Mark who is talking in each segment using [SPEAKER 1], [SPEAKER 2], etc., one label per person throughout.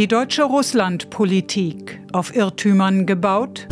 [SPEAKER 1] Die deutsche Russlandpolitik auf Irrtümern gebaut?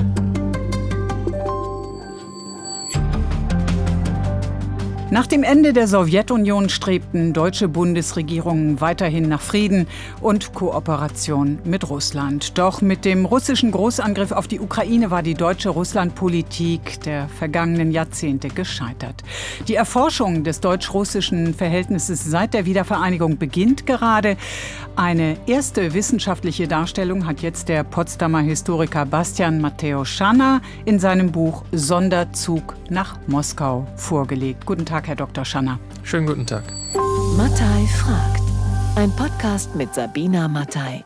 [SPEAKER 1] Nach dem Ende der Sowjetunion strebten deutsche Bundesregierungen weiterhin nach Frieden und Kooperation mit Russland. Doch mit dem russischen Großangriff auf die Ukraine war die deutsche Russlandpolitik der vergangenen Jahrzehnte gescheitert. Die Erforschung des deutsch-russischen Verhältnisses seit der Wiedervereinigung beginnt gerade. Eine erste wissenschaftliche Darstellung hat jetzt der Potsdamer Historiker Bastian Mateusz Schanner in seinem Buch Sonderzug nach Moskau vorgelegt. Guten Tag, Herr Dr. Schanner.
[SPEAKER 2] Schönen guten Tag.
[SPEAKER 3] Mattei fragt. Ein Podcast mit Sabina Mattei.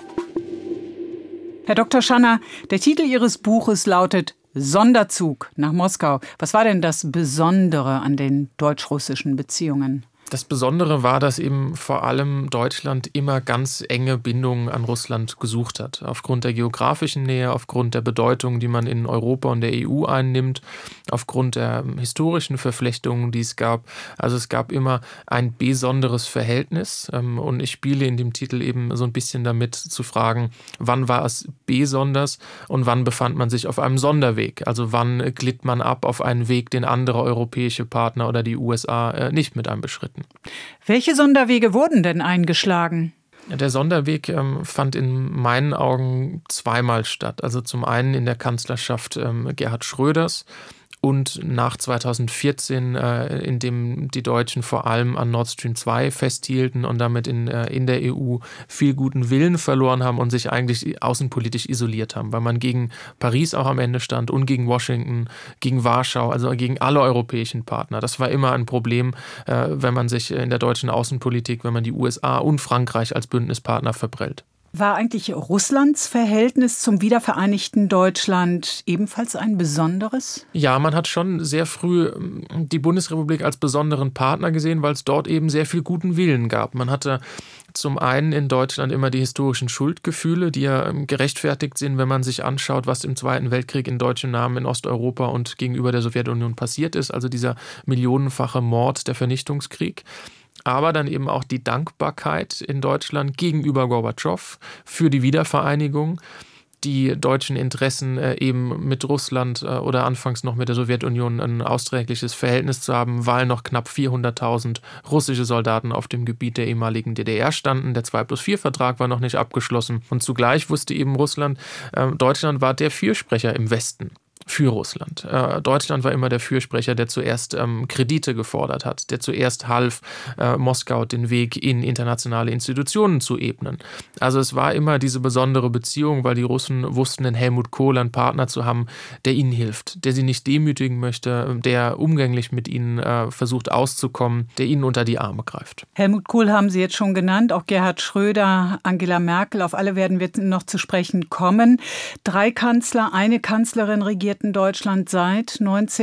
[SPEAKER 1] Herr Dr. Schanner, der Titel Ihres Buches lautet Sonderzug nach Moskau. Was war denn das Besondere an den deutsch-russischen Beziehungen?
[SPEAKER 2] Das Besondere war, dass eben vor allem Deutschland immer ganz enge Bindungen an Russland gesucht hat. Aufgrund der geografischen Nähe, aufgrund der Bedeutung, die man in Europa und der EU einnimmt, aufgrund der historischen Verflechtungen, die es gab. Also es gab immer ein besonderes Verhältnis. Und ich spiele in dem Titel eben so ein bisschen damit zu fragen, wann war es besonders und wann befand man sich auf einem Sonderweg? Also wann glitt man ab auf einen Weg, den andere europäische Partner oder die USA nicht mit einem beschritten?
[SPEAKER 1] Welche Sonderwege wurden denn eingeschlagen?
[SPEAKER 2] Der Sonderweg fand in meinen Augen zweimal statt. Also zum einen in der Kanzlerschaft Gerhard Schröders und nach 2014, in dem die Deutschen vor allem an Nord Stream 2 festhielten und damit in der EU viel guten Willen verloren haben und sich eigentlich außenpolitisch isoliert haben, weil man gegen Paris auch am Ende stand und gegen Washington, gegen Warschau, also gegen alle europäischen Partner. Das war immer ein Problem, wenn man sich in der deutschen Außenpolitik, wenn man die USA und Frankreich als Bündnispartner verprellt.
[SPEAKER 1] War eigentlich Russlands Verhältnis zum wiedervereinigten Deutschland ebenfalls ein besonderes?
[SPEAKER 2] Ja, man hat schon sehr früh die Bundesrepublik als besonderen Partner gesehen, weil es dort eben sehr viel guten Willen gab. Man hatte zum einen in Deutschland immer die historischen Schuldgefühle, die ja gerechtfertigt sind, wenn man sich anschaut, was im Zweiten Weltkrieg in deutschem Namen in Osteuropa und gegenüber der Sowjetunion passiert ist. Also dieser millionenfache Mord, der Vernichtungskrieg. Aber dann eben auch die Dankbarkeit in Deutschland gegenüber Gorbatschow für die Wiedervereinigung, die deutschen Interessen eben mit Russland oder anfangs noch mit der Sowjetunion ein austrägliches Verhältnis zu haben, weil noch knapp 400.000 russische Soldaten auf dem Gebiet der ehemaligen DDR standen. Der 2+4-Vertrag war noch nicht abgeschlossen. Und zugleich wusste eben Russland, Deutschland war der Fürsprecher im Westen für Russland. Deutschland war immer der Fürsprecher, der zuerst Kredite gefordert hat, der zuerst half, Moskau den Weg in internationale Institutionen zu ebnen. Also es war immer diese besondere Beziehung, weil die Russen wussten, in Helmut Kohl einen Partner zu haben, der ihnen hilft, der sie nicht demütigen möchte, der umgänglich mit ihnen versucht auszukommen, der ihnen unter die Arme greift.
[SPEAKER 1] Helmut Kohl haben Sie jetzt schon genannt, auch Gerhard Schröder, Angela Merkel, auf alle werden wir noch zu sprechen kommen. 3 Kanzler, eine Kanzlerin regierten Deutschland seit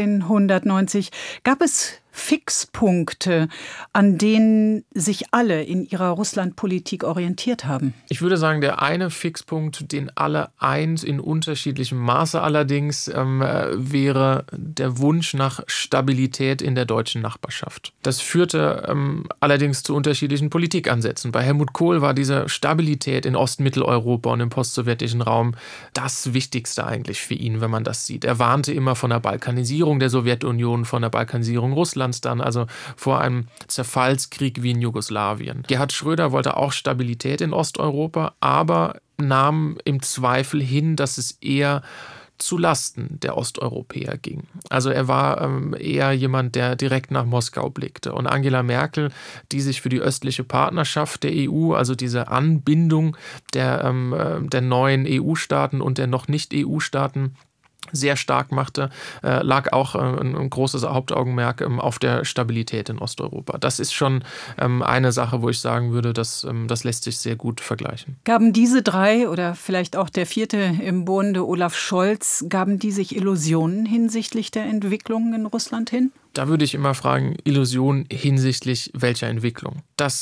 [SPEAKER 1] 1990. Gab es Fixpunkte, an denen sich alle in ihrer Russlandpolitik orientiert haben?
[SPEAKER 2] Ich würde sagen, der eine Fixpunkt, den alle eint, in unterschiedlichem Maße allerdings, wäre der Wunsch nach Stabilität in der deutschen Nachbarschaft. Das führte allerdings zu unterschiedlichen Politikansätzen. Bei Helmut Kohl war diese Stabilität in Ostmitteleuropa und im postsowjetischen Raum das Wichtigste eigentlich für ihn, wenn man das sieht. Er warnte immer von der Balkanisierung der Sowjetunion, von der Balkanisierung Russlands dann, also vor einem Zerfallskrieg wie in Jugoslawien. Gerhard Schröder wollte auch Stabilität in Osteuropa, aber nahm im Zweifel hin, dass es eher zu Lasten der Osteuropäer ging. Also er war eher jemand, der direkt nach Moskau blickte. Und Angela Merkel, die sich für die östliche Partnerschaft der EU, also diese Anbindung der neuen EU-Staaten und der noch nicht EU-Staaten sehr stark machte, lag auch ein großes Hauptaugenmerk auf der Stabilität in Osteuropa. Das ist schon eine Sache, wo ich sagen würde, das lässt sich sehr gut vergleichen.
[SPEAKER 1] Gaben diese 3 oder vielleicht auch der 4. im Bunde, Olaf Scholz, gaben die sich Illusionen hinsichtlich der Entwicklung in Russland hin?
[SPEAKER 2] Da würde ich immer fragen, Illusionen hinsichtlich welcher Entwicklung? Das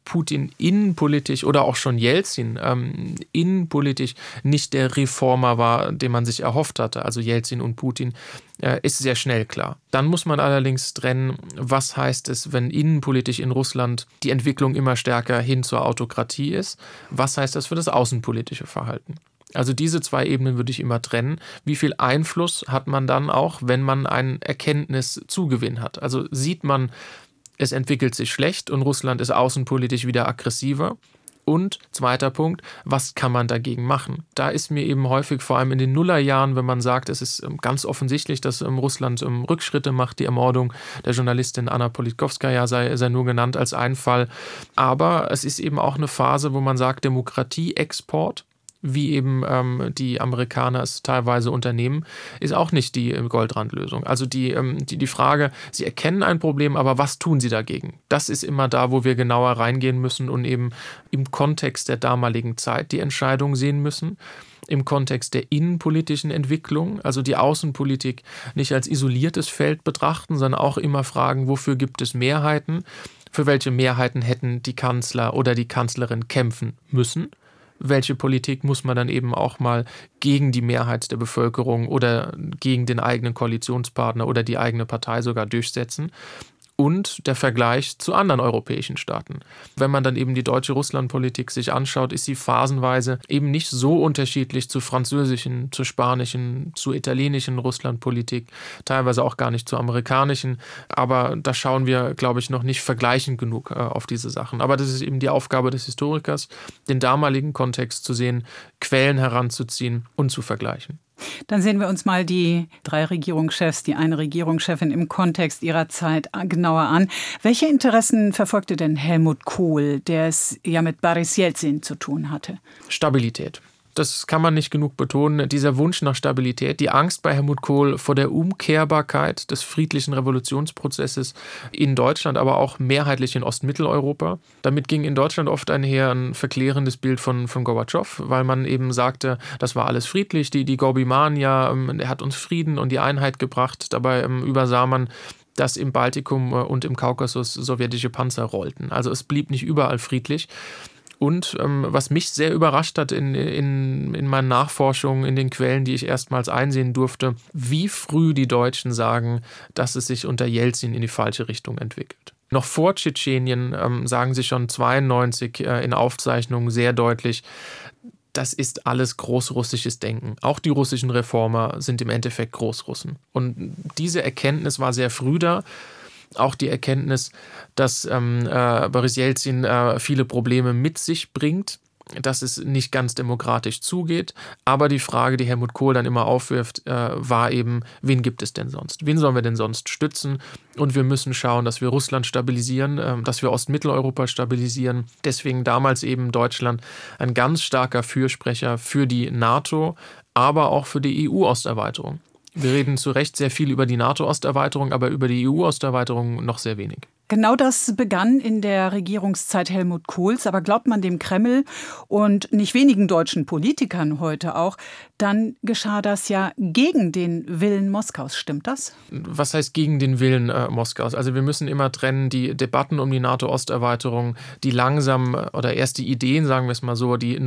[SPEAKER 2] Putin innenpolitisch oder auch schon Jelzin innenpolitisch nicht der Reformer war, den man sich erhofft hatte, also Jelzin und Putin, ist sehr schnell klar. Dann muss man allerdings trennen, was heißt es, wenn innenpolitisch in Russland die Entwicklung immer stärker hin zur Autokratie ist, was heißt das für das außenpolitische Verhalten. Also diese zwei Ebenen würde ich immer trennen. Wie viel Einfluss hat man dann auch, wenn man einen Erkenntniszugewinn hat? Also sieht man, es entwickelt sich schlecht und Russland ist außenpolitisch wieder aggressiver. Und zweiter Punkt, was kann man dagegen machen? Da ist mir eben häufig, vor allem in den Nullerjahren, wenn man sagt, es ist ganz offensichtlich, dass Russland Rückschritte macht, die Ermordung der Journalistin Anna Politkovskaja sei nur genannt als ein Fall. Aber es ist eben auch eine Phase, wo man sagt, Demokratieexport, wie eben die Amerikaner es teilweise unternehmen, ist auch nicht die Goldrandlösung. Also die Frage, sie erkennen ein Problem, aber was tun sie dagegen? Das ist immer da, wo wir genauer reingehen müssen und eben im Kontext der damaligen Zeit die Entscheidung sehen müssen. Im Kontext der innenpolitischen Entwicklung, also die Außenpolitik nicht als isoliertes Feld betrachten, sondern auch immer fragen, wofür gibt es Mehrheiten? Für welche Mehrheiten hätten die Kanzler oder die Kanzlerin kämpfen müssen? Welche Politik muss man dann eben auch mal gegen die Mehrheit der Bevölkerung oder gegen den eigenen Koalitionspartner oder die eigene Partei sogar durchsetzen? Und der Vergleich zu anderen europäischen Staaten. Wenn man dann eben die deutsche Russlandpolitik sich anschaut, ist sie phasenweise eben nicht so unterschiedlich zur französischen, zur spanischen, zur italienischen Russlandpolitik, teilweise auch gar nicht zur amerikanischen. Aber da schauen wir, glaube ich, noch nicht vergleichend genug auf diese Sachen. Aber das ist eben die Aufgabe des Historikers, den damaligen Kontext zu sehen, Quellen heranzuziehen und zu vergleichen.
[SPEAKER 1] Dann sehen wir uns mal die 3 Regierungschefs, die eine Regierungschefin im Kontext ihrer Zeit genauer an. Welche Interessen verfolgte denn Helmut Kohl, der es ja mit Boris Jelzin zu tun hatte?
[SPEAKER 2] Stabilität. Das kann man nicht genug betonen, dieser Wunsch nach Stabilität, die Angst bei Helmut Kohl vor der Umkehrbarkeit des friedlichen Revolutionsprozesses in Deutschland, aber auch mehrheitlich in Ostmitteleuropa. Damit ging in Deutschland oft einher ein verklärendes Bild von Gorbatschow, weil man eben sagte, das war alles friedlich, die Gorbimania, er hat uns Frieden und die Einheit gebracht. Dabei übersah man, dass im Baltikum und im Kaukasus sowjetische Panzer rollten. Also es blieb nicht überall friedlich. Und was mich sehr überrascht hat in meinen Nachforschungen, in den Quellen, die ich erstmals einsehen durfte, wie früh die Deutschen sagen, dass es sich unter Jelzin in die falsche Richtung entwickelt. Noch vor Tschetschenien sagen sie schon 1992 in Aufzeichnungen sehr deutlich, das ist alles großrussisches Denken. Auch die russischen Reformer sind im Endeffekt Großrussen. Und diese Erkenntnis war sehr früh da. Auch die Erkenntnis, dass Boris Jelzin viele Probleme mit sich bringt, dass es nicht ganz demokratisch zugeht. Aber die Frage, die Helmut Kohl dann immer aufwirft, war eben, wen gibt es denn sonst? Wen sollen wir denn sonst stützen? Und wir müssen schauen, dass wir Russland stabilisieren, dass wir Ostmitteleuropa stabilisieren. Deswegen damals eben Deutschland ein ganz starker Fürsprecher für die NATO, aber auch für die EU-Osterweiterung. Wir reden zu Recht sehr viel über die NATO-Osterweiterung, aber über die EU-Osterweiterung noch sehr wenig.
[SPEAKER 1] Genau das begann in der Regierungszeit Helmut Kohls. Aber glaubt man dem Kreml und nicht wenigen deutschen Politikern heute auch, dann geschah das ja gegen den Willen Moskaus. Stimmt das?
[SPEAKER 2] Was heißt gegen den Willen Moskaus? Also wir müssen immer trennen, die Debatten um die NATO-Osterweiterung, die langsam oder erst die Ideen, sagen wir es mal so, die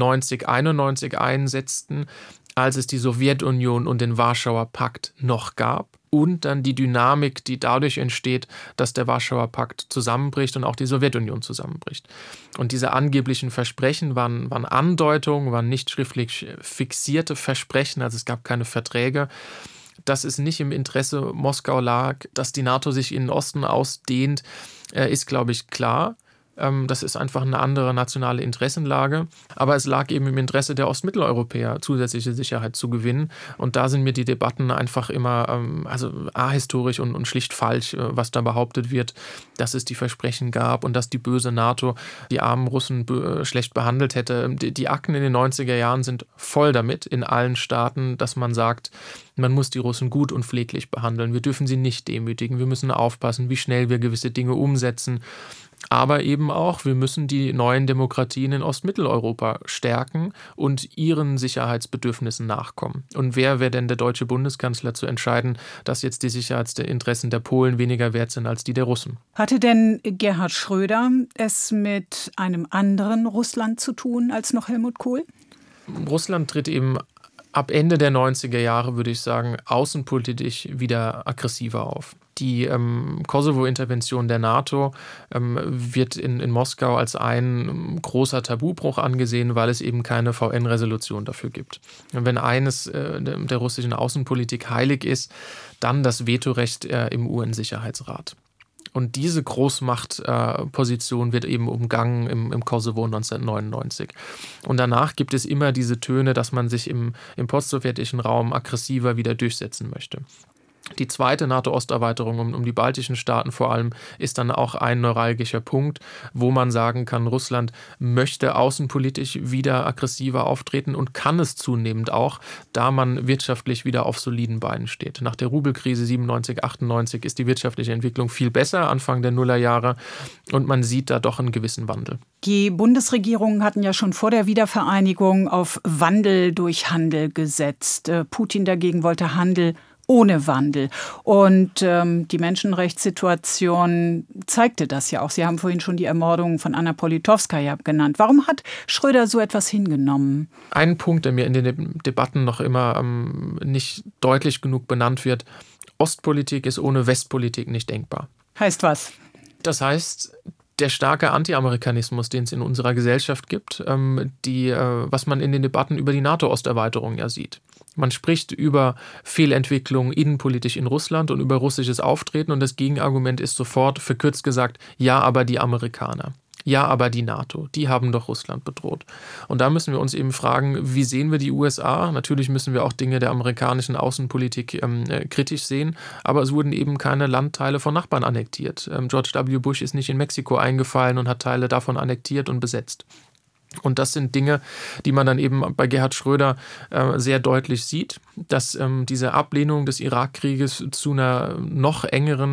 [SPEAKER 2] 91 einsetzten, als es die Sowjetunion und den Warschauer Pakt noch gab. Und dann die Dynamik, die dadurch entsteht, dass der Warschauer Pakt zusammenbricht und auch die Sowjetunion zusammenbricht. Und diese angeblichen Versprechen waren Andeutungen, waren nicht schriftlich fixierte Versprechen, also es gab keine Verträge. Dass es nicht im Interesse Moskau lag, dass die NATO sich in den Osten ausdehnt, ist, glaube ich, klar. Das ist einfach eine andere nationale Interessenlage. Aber es lag eben im Interesse der Ostmitteleuropäer, zusätzliche Sicherheit zu gewinnen. Und da sind mir die Debatten einfach immer ahistorisch und schlicht falsch, was da behauptet wird, dass es die Versprechen gab und dass die böse NATO die armen Russen schlecht behandelt hätte. Die Akten in den 90er Jahren sind voll damit in allen Staaten, dass man sagt, man muss die Russen gut und pfleglich behandeln. Wir dürfen sie nicht demütigen. Wir müssen aufpassen, wie schnell wir gewisse Dinge umsetzen. Aber eben auch, wir müssen die neuen Demokratien in Ostmitteleuropa stärken und ihren Sicherheitsbedürfnissen nachkommen. Und wer wäre denn der deutsche Bundeskanzler zu entscheiden, dass jetzt die Sicherheitsinteressen der Polen weniger wert sind als die der Russen?
[SPEAKER 1] Hatte denn Gerhard Schröder es mit einem anderen Russland zu tun als noch Helmut Kohl?
[SPEAKER 2] Russland tritt eben ab Ende der 90er Jahre, würde ich sagen, außenpolitisch wieder aggressiver auf. Die Kosovo-Intervention der NATO wird in Moskau als ein großer Tabubruch angesehen, weil es eben keine VN-Resolution dafür gibt. Und wenn eines der russischen Außenpolitik heilig ist, dann das Vetorecht im UN-Sicherheitsrat. Und diese Großmachtposition wird eben umgangen im Kosovo 1999. Und danach gibt es immer diese Töne, dass man sich im postsowjetischen Raum aggressiver wieder durchsetzen möchte. Die zweite NATO-Osterweiterung um die baltischen Staaten vor allem ist dann auch ein neuralgischer Punkt, wo man sagen kann, Russland möchte außenpolitisch wieder aggressiver auftreten und kann es zunehmend auch, da man wirtschaftlich wieder auf soliden Beinen steht. Nach der Rubelkrise 97, 98 ist die wirtschaftliche Entwicklung viel besser, Anfang der Nullerjahre, und man sieht da doch einen gewissen Wandel.
[SPEAKER 1] Die Bundesregierungen hatten ja schon vor der Wiedervereinigung auf Wandel durch Handel gesetzt. Putin dagegen wollte Handel ohne Wandel. Und die Menschenrechtssituation zeigte das ja auch. Sie haben vorhin schon die Ermordung von Anna Politkovskaja genannt. Warum hat Schröder so etwas hingenommen?
[SPEAKER 2] Ein Punkt, der mir in den Debatten noch immer nicht deutlich genug benannt wird: Ostpolitik ist ohne Westpolitik nicht denkbar.
[SPEAKER 1] Heißt was?
[SPEAKER 2] Das heißt, der starke Anti-Amerikanismus, den es in unserer Gesellschaft gibt, was man in den Debatten über die NATO-Osterweiterung ja sieht. Man spricht über Fehlentwicklung innenpolitisch in Russland und über russisches Auftreten, und das Gegenargument ist sofort, verkürzt gesagt, ja, aber die Amerikaner. Ja, aber die NATO, die haben doch Russland bedroht. Und da müssen wir uns eben fragen, wie sehen wir die USA? Natürlich müssen wir auch Dinge der amerikanischen Außenpolitik kritisch sehen, aber es wurden eben keine Landteile von Nachbarn annektiert. George W. Bush ist nicht in Mexiko eingefallen und hat Teile davon annektiert und besetzt. Und das sind Dinge, die man dann eben bei Gerhard Schröder sehr deutlich sieht, dass diese Ablehnung des Irakkrieges zu einer noch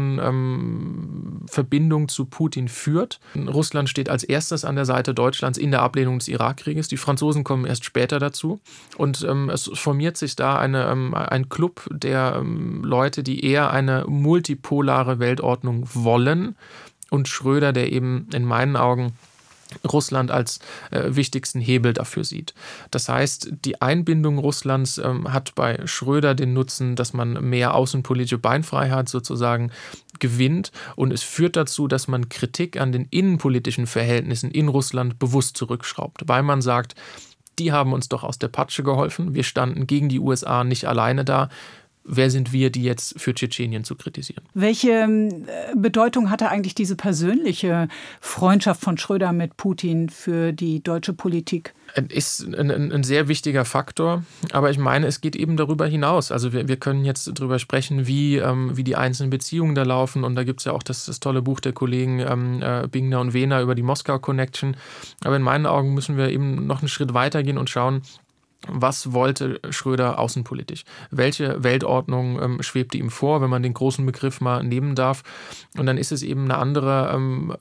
[SPEAKER 2] engeren Verbindung zu Putin führt. Russland steht als erstes an der Seite Deutschlands in der Ablehnung des Irakkrieges. Die Franzosen kommen erst später dazu. Und es formiert sich da ein Club der Leute, die eher eine multipolare Weltordnung wollen. Und Schröder, der eben in meinen Augen Russland als wichtigsten Hebel dafür sieht. Das heißt, die Einbindung Russlands hat bei Schröder den Nutzen, dass man mehr außenpolitische Beinfreiheit sozusagen gewinnt, und es führt dazu, dass man Kritik an den innenpolitischen Verhältnissen in Russland bewusst zurückschraubt, weil man sagt, die haben uns doch aus der Patsche geholfen, wir standen gegen die USA nicht alleine da. Wer sind wir, die jetzt für Tschetschenien zu kritisieren?
[SPEAKER 1] Welche Bedeutung hatte eigentlich diese persönliche Freundschaft von Schröder mit Putin für die deutsche Politik?
[SPEAKER 2] Ist ein sehr wichtiger Faktor, aber ich meine, es geht eben darüber hinaus. Also wir können jetzt darüber sprechen, wie die einzelnen Beziehungen da laufen, und da gibt es ja auch das tolle Buch der Kollegen Bingner und Wehner über die Moskau Connection. Aber in meinen Augen müssen wir eben noch einen Schritt weiter gehen und schauen, was wollte Schröder außenpolitisch? Welche Weltordnung schwebte ihm vor, wenn man den großen Begriff mal nehmen darf? Und dann ist es eben eine andere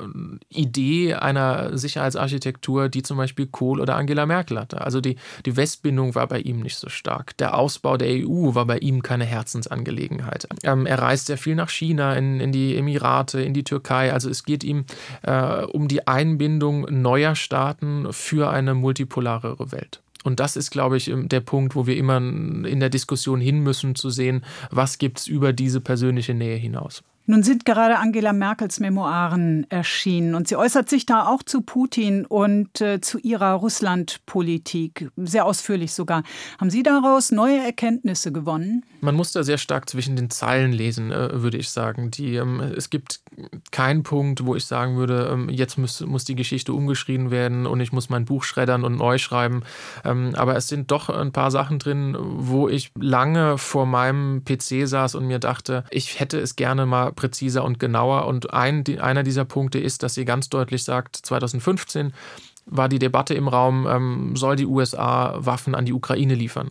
[SPEAKER 2] Idee einer Sicherheitsarchitektur, die zum Beispiel Kohl oder Angela Merkel hatte. Also die Westbindung war bei ihm nicht so stark. Der Ausbau der EU war bei ihm keine Herzensangelegenheit. Er reist sehr viel nach China, in die Emirate, in die Türkei. Also es geht ihm um die Einbindung neuer Staaten für eine multipolarere Welt. Und das ist, glaube ich, der Punkt, wo wir immer in der Diskussion hin müssen, zu sehen, was gibt es über diese persönliche Nähe hinaus.
[SPEAKER 1] Nun sind gerade Angela Merkels Memoiren erschienen und sie äußert sich da auch zu Putin und zu ihrer Russlandpolitik, sehr ausführlich sogar. Haben Sie daraus neue Erkenntnisse gewonnen?
[SPEAKER 2] Man muss da sehr stark zwischen den Zeilen lesen, würde ich sagen. Es gibt keinen Punkt, wo ich sagen würde, jetzt muss die Geschichte umgeschrieben werden und ich muss mein Buch schreddern und neu schreiben. Aber es sind doch ein paar Sachen drin, wo ich lange vor meinem PC saß und mir dachte, ich hätte es gerne mal präziser und genauer. Und einer dieser Punkte ist, dass sie ganz deutlich sagt, 2015 war die Debatte im Raum, soll die USA Waffen an die Ukraine liefern?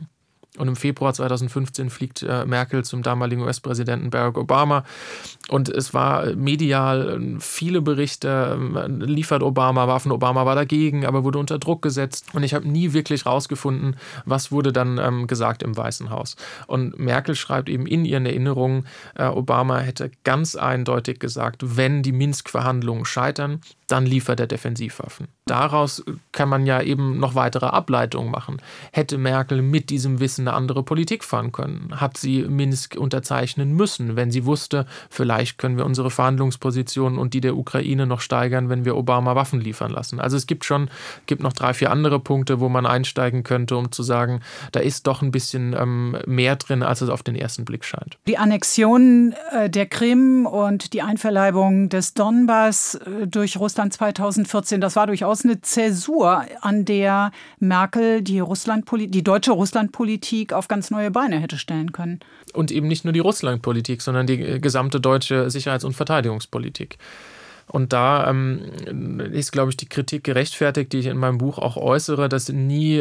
[SPEAKER 2] Und im Februar 2015 fliegt Merkel zum damaligen US-Präsidenten Barack Obama. Und es war medial viele Berichte, liefert Obama Waffen, Obama war dagegen, aber wurde unter Druck gesetzt. Und ich habe nie wirklich rausgefunden, was wurde dann gesagt im Weißen Haus. Und Merkel schreibt eben in ihren Erinnerungen, Obama hätte ganz eindeutig gesagt, wenn die Minsk-Verhandlungen scheitern, dann liefert er Defensivwaffen. Daraus kann man ja eben noch weitere Ableitungen machen. Hätte Merkel mit diesem Wissen eine andere Politik fahren können? Hat sie Minsk unterzeichnen müssen, wenn sie wusste, vielleicht können wir unsere Verhandlungspositionen und die der Ukraine noch steigern, wenn wir Obama Waffen liefern lassen? Also es gibt noch 3, 4 andere Punkte, wo man einsteigen könnte, um zu sagen, da ist doch ein bisschen mehr drin, als es auf den ersten Blick scheint.
[SPEAKER 1] Die Annexion der Krim und die Einverleibung des Donbass durch Russland 2014, das war durchaus eine Zäsur, an der Merkel die deutsche Russlandpolitik auf ganz neue Beine hätte stellen können.
[SPEAKER 2] Und eben nicht nur die Russlandpolitik, sondern die gesamte deutsche Sicherheits- und Verteidigungspolitik. Und da ist, glaube ich, die Kritik gerechtfertigt, die ich in meinem Buch auch äußere, dass nie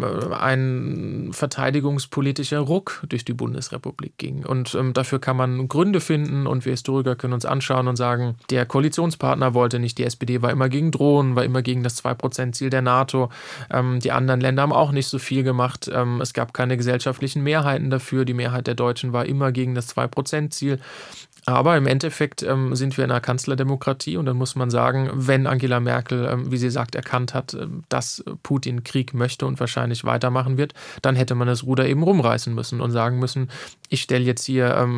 [SPEAKER 2] ein verteidigungspolitischer Ruck durch die Bundesrepublik ging. Und dafür kann man Gründe finden und wir Historiker können uns anschauen und sagen, der Koalitionspartner wollte nicht, die SPD war immer gegen Drohnen, war immer gegen das 2%-Ziel der NATO. Die anderen Länder haben auch nicht so viel gemacht. Es gab keine gesellschaftlichen Mehrheiten dafür. Die Mehrheit der Deutschen war immer gegen das 2%-Ziel. Aber im Endeffekt sind wir in einer Kanzlerdemokratie und dann muss man sagen, wenn Angela Merkel, wie sie sagt, erkannt hat, dass Putin Krieg möchte und wahrscheinlich weitermachen wird, dann hätte man das Ruder eben rumreißen müssen und sagen müssen, ich stelle jetzt hier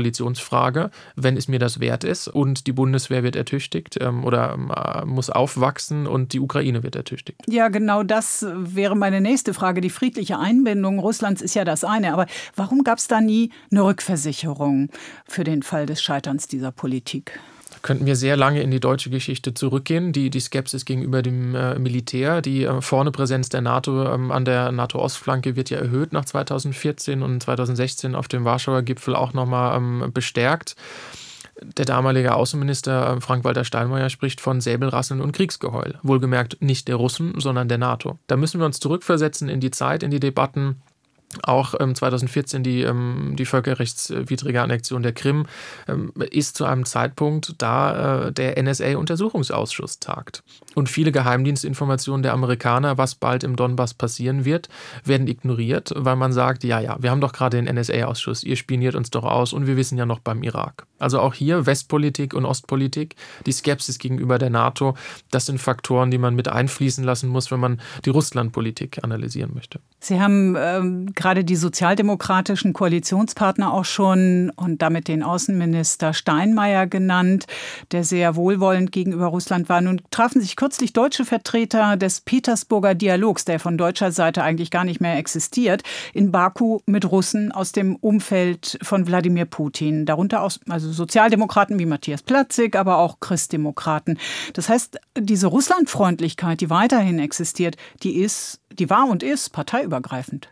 [SPEAKER 2] die Koalitionsfrage, wenn es mir das wert ist und die Bundeswehr wird ertüchtigt oder muss aufwachsen und die Ukraine wird ertüchtigt.
[SPEAKER 1] Ja, genau das wäre meine nächste Frage. Die friedliche Einbindung Russlands ist ja das eine, aber warum gab es da nie eine Rückversicherung für den Fall des Scheiterns dieser Politik?
[SPEAKER 2] Da könnten wir sehr lange in die deutsche Geschichte zurückgehen. Die Skepsis gegenüber dem Militär, die vorne Präsenz der NATO an der NATO-Ostflanke wird ja erhöht nach 2014 und 2016 auf dem Warschauer Gipfel auch nochmal bestärkt. Der damalige Außenminister Frank-Walter Steinmeier spricht von Säbelrasseln und Kriegsgeheul. Wohlgemerkt nicht der Russen, sondern der NATO. Da müssen wir uns zurückversetzen in die Zeit, in die Debatten. Auch 2014 die völkerrechtswidrige Annexion der Krim ist zu einem Zeitpunkt, da der NSA-Untersuchungsausschuss tagt. Und viele Geheimdienstinformationen der Amerikaner, was bald im Donbass passieren wird, werden ignoriert, weil man sagt, ja, wir haben doch gerade den NSA-Ausschuss, ihr spioniert uns doch aus und wir wissen ja noch beim Irak. Also auch hier Westpolitik und Ostpolitik, die Skepsis gegenüber der NATO, das sind Faktoren, die man mit einfließen lassen muss, wenn man die Russlandpolitik analysieren möchte.
[SPEAKER 1] Sie haben gerade die sozialdemokratischen Koalitionspartner auch schon und damit den Außenminister Steinmeier genannt, der sehr wohlwollend gegenüber Russland war. Nun trafen sich kürzlich deutsche Vertreter des Petersburger Dialogs, der von deutscher Seite eigentlich gar nicht mehr existiert, in Baku mit Russen aus dem Umfeld von Wladimir Putin. Darunter auch Sozialdemokraten wie Matthias Platzig, aber auch Christdemokraten. Das heißt, diese Russlandfreundlichkeit, die weiterhin existiert, die war und ist parteiübergreifend.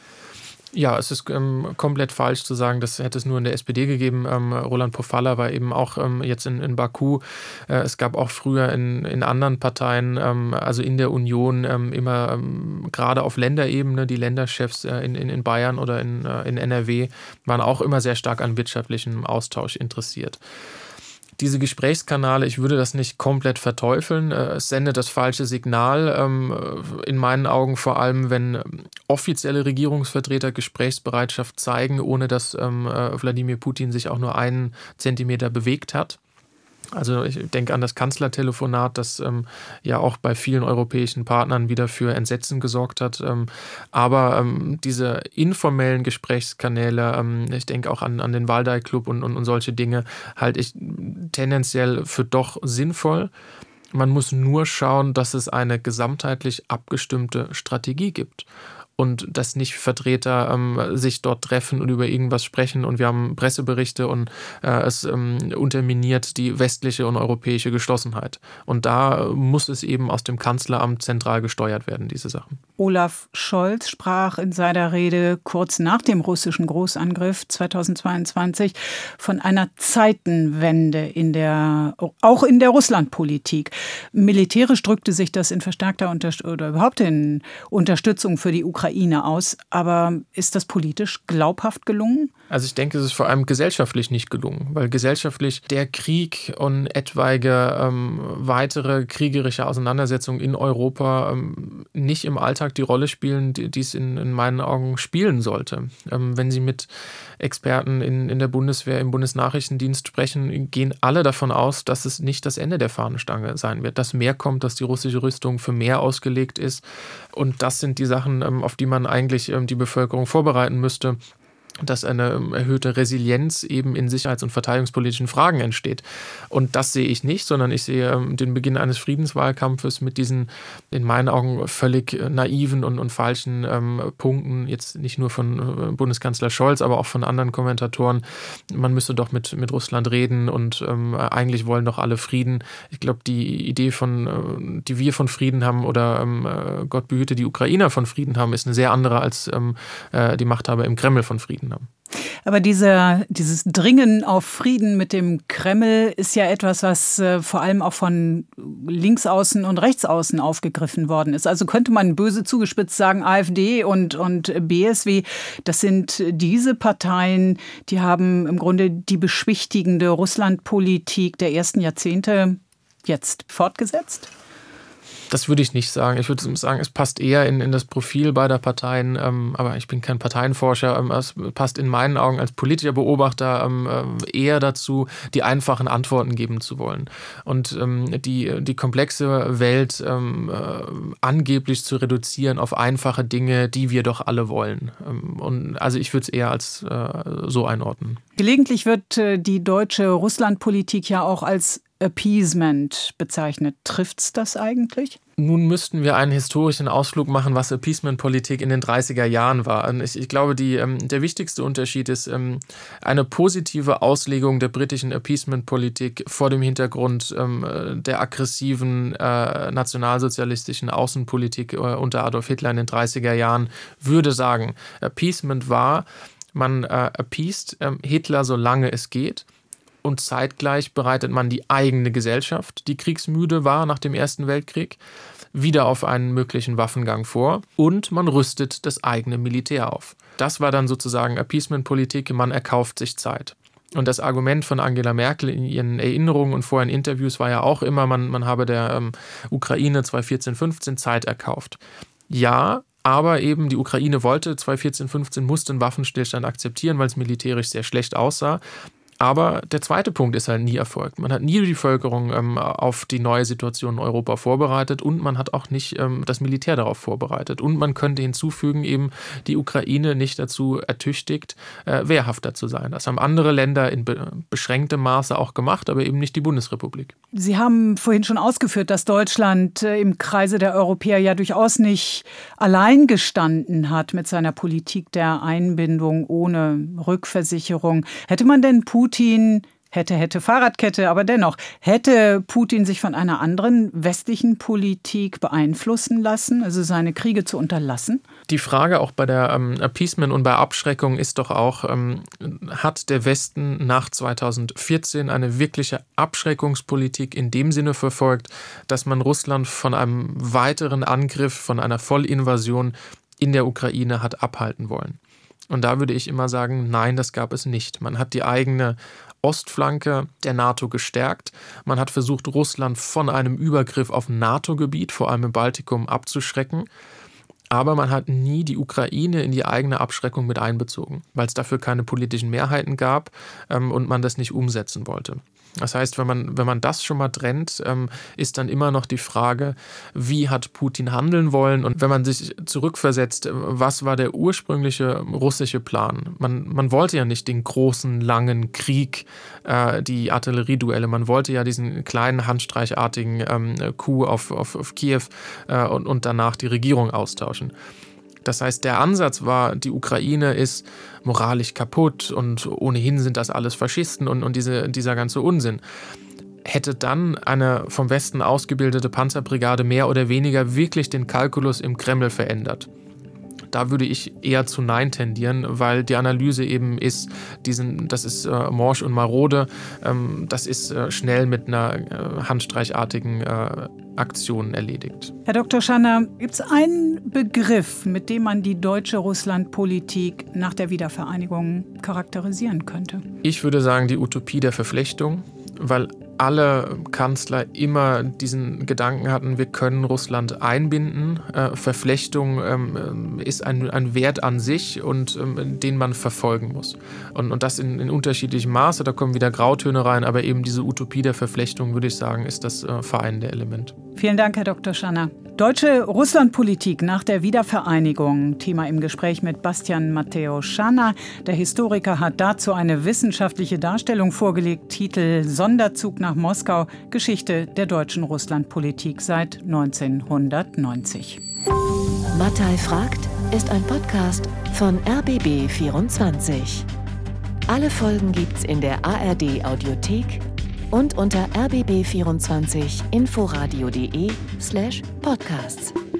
[SPEAKER 2] Ja, es ist komplett falsch zu sagen, das hätte es nur in der SPD gegeben. Roland Pofalla war eben auch jetzt in Baku. Es gab auch früher in anderen Parteien, also in der Union, immer gerade auf Länderebene, die Länderchefs in Bayern oder in NRW waren auch immer sehr stark an wirtschaftlichem Austausch interessiert. Diese Gesprächskanäle, ich würde das nicht komplett verteufeln. Es sendet das falsche Signal. In meinen Augen vor allem, wenn offizielle Regierungsvertreter Gesprächsbereitschaft zeigen, ohne dass Wladimir Putin sich auch nur einen Zentimeter bewegt hat. Also ich denke an das Kanzlertelefonat, das ja auch bei vielen europäischen Partnern wieder für Entsetzen gesorgt hat. Aber diese informellen Gesprächskanäle, ich denke auch an den Waldai-Club und solche Dinge, halte ich tendenziell für doch sinnvoll. Man muss nur schauen, dass es eine gesamtheitlich abgestimmte Strategie gibt. Und dass nicht Vertreter sich dort treffen und über irgendwas sprechen und wir haben Presseberichte und es unterminiert die westliche und europäische Geschlossenheit. Und da muss es eben aus dem Kanzleramt zentral gesteuert werden, diese Sachen. Olaf
[SPEAKER 1] Scholz sprach in seiner Rede kurz nach dem russischen Großangriff 2022 von einer Zeitenwende auch in der Russlandpolitik. Militärisch drückte sich das in verstärkter oder überhaupt in Unterstützung für die Ukraine Ukraine aus. Aber ist das politisch glaubhaft gelungen?
[SPEAKER 2] Also ich denke, es ist vor allem gesellschaftlich nicht gelungen, weil gesellschaftlich der Krieg und etwaige weitere kriegerische Auseinandersetzungen in Europa nicht im Alltag die Rolle spielen, die es in meinen Augen spielen sollte. Wenn Sie mit Experten in der Bundeswehr, im Bundesnachrichtendienst sprechen, gehen alle davon aus, dass es nicht das Ende der Fahnenstange sein wird, dass mehr kommt, dass die russische Rüstung für mehr ausgelegt ist. Und das sind die Sachen, auf die man eigentlich die Bevölkerung vorbereiten müsste, dass eine erhöhte Resilienz eben in sicherheits- und verteidigungspolitischen Fragen entsteht. Und das sehe ich nicht, sondern ich sehe den Beginn eines Friedenswahlkampfes mit diesen in meinen Augen völlig naiven und falschen Punkten, jetzt nicht nur von Bundeskanzler Scholz, aber auch von anderen Kommentatoren. Man müsste doch mit Russland reden und eigentlich wollen doch alle Frieden. Ich glaube, die Idee, die wir von Frieden haben oder Gott behüte die Ukrainer von Frieden haben, ist eine sehr andere als die Machthaber im Kreml von Frieden haben.
[SPEAKER 1] Aber dieses Dringen auf Frieden mit dem Kreml ist ja etwas, was vor allem auch von Linksaußen und Rechtsaußen aufgegriffen worden ist. Also könnte man böse zugespitzt sagen, AfD und BSW, das sind diese Parteien, die haben im Grunde die beschwichtigende Russlandpolitik der ersten Jahrzehnte jetzt fortgesetzt?
[SPEAKER 2] Das würde ich nicht sagen. Ich würde sagen, es passt eher in das Profil beider Parteien, aber ich bin kein Parteienforscher. Es passt in meinen Augen als politischer Beobachter eher dazu, die einfachen Antworten geben zu wollen und die komplexe Welt angeblich zu reduzieren auf einfache Dinge, die wir doch alle wollen. Und also ich würde es eher als so einordnen.
[SPEAKER 1] Gelegentlich wird die deutsche Russlandpolitik ja auch als Appeasement bezeichnet. Trifft's das eigentlich?
[SPEAKER 2] Nun müssten wir einen historischen Ausflug machen, was Appeasement-Politik in den 30er Jahren war. Ich glaube, der wichtigste Unterschied ist eine positive Auslegung der britischen Appeasement-Politik vor dem Hintergrund der aggressiven nationalsozialistischen Außenpolitik unter Adolf Hitler in den 30er Jahren, würde sagen, Appeasement war, man appeased Hitler, solange es geht. Und zeitgleich bereitet man die eigene Gesellschaft, die kriegsmüde war nach dem Ersten Weltkrieg, wieder auf einen möglichen Waffengang vor und man rüstet das eigene Militär auf. Das war dann sozusagen Appeasement-Politik, man erkauft sich Zeit. Und das Argument von Angela Merkel in ihren Erinnerungen und vorher in Interviews war ja auch immer, man habe der Ukraine 2014-15 Zeit erkauft. Ja, aber eben die Ukraine wollte 2014-15, musste einen Waffenstillstand akzeptieren, weil es militärisch sehr schlecht aussah. Aber der zweite Punkt ist halt nie erfolgt. Man hat nie die Bevölkerung auf die neue Situation in Europa vorbereitet und man hat auch nicht das Militär darauf vorbereitet. Und man könnte hinzufügen, eben die Ukraine nicht dazu ertüchtigt, wehrhafter zu sein. Das haben andere Länder in beschränktem Maße auch gemacht, aber eben nicht die Bundesrepublik.
[SPEAKER 1] Sie haben vorhin schon ausgeführt, dass Deutschland im Kreise der Europäer ja durchaus nicht allein gestanden hat mit seiner Politik der Einbindung ohne Rückversicherung. Hätte man denn Putin, hätte Fahrradkette, aber dennoch, hätte Putin sich von einer anderen westlichen Politik beeinflussen lassen, also seine Kriege zu unterlassen?
[SPEAKER 2] Die Frage auch bei der Appeasement und bei Abschreckung ist doch auch, hat der Westen nach 2014 eine wirkliche Abschreckungspolitik in dem Sinne verfolgt, dass man Russland von einem weiteren Angriff, von einer Vollinvasion in der Ukraine hat abhalten wollen? Und da würde ich immer sagen, nein, das gab es nicht. Man hat die eigene Ostflanke der NATO gestärkt. Man hat versucht, Russland von einem Übergriff auf NATO-Gebiet, vor allem im Baltikum, abzuschrecken. Aber man hat nie die Ukraine in die eigene Abschreckung mit einbezogen, weil es dafür keine politischen Mehrheiten gab und man das nicht umsetzen wollte. Das heißt, wenn man das schon mal trennt, ist dann immer noch die Frage, wie hat Putin handeln wollen? Und wenn man sich zurückversetzt, was war der ursprüngliche russische Plan? Man wollte ja nicht den großen, langen Krieg, die Artillerieduelle. Man wollte ja diesen kleinen, handstreichartigen Coup auf Kiew und danach die Regierung austauschen. Das heißt, der Ansatz war, die Ukraine ist moralisch kaputt und ohnehin sind das alles Faschisten und dieser ganze Unsinn. Hätte dann eine vom Westen ausgebildete Panzerbrigade mehr oder weniger wirklich den Kalkulus im Kreml verändert? Da würde ich eher zu Nein tendieren, weil die Analyse eben ist, das ist morsch und marode, das ist schnell mit einer handstreichartigen Aktionen erledigt.
[SPEAKER 1] Herr Dr. Schanner, gibt es einen Begriff, mit dem man die deutsche Russlandpolitik nach der Wiedervereinigung charakterisieren könnte?
[SPEAKER 2] Ich würde sagen, die Utopie der Verflechtung, weil alle Kanzler immer diesen Gedanken hatten, wir können Russland einbinden. Verflechtung ist ein Wert an sich und den man verfolgen muss. Und das in unterschiedlichem Maße, da kommen wieder Grautöne rein, aber eben diese Utopie der Verflechtung, würde ich sagen, ist das vereinende Element.
[SPEAKER 1] Vielen Dank, Herr Dr. Schanner. Deutsche Russlandpolitik nach der Wiedervereinigung. Thema im Gespräch mit Bastian Matthäus Schanner. Der Historiker hat dazu eine wissenschaftliche Darstellung vorgelegt. Titel Sonderzug nach Moskau. Geschichte der deutschen Russlandpolitik seit 1990.
[SPEAKER 3] Mattei fragt ist ein Podcast von RBB24. Alle Folgen gibt's in der ARD Audiothek und unter rbb24inforadio.de/podcasts.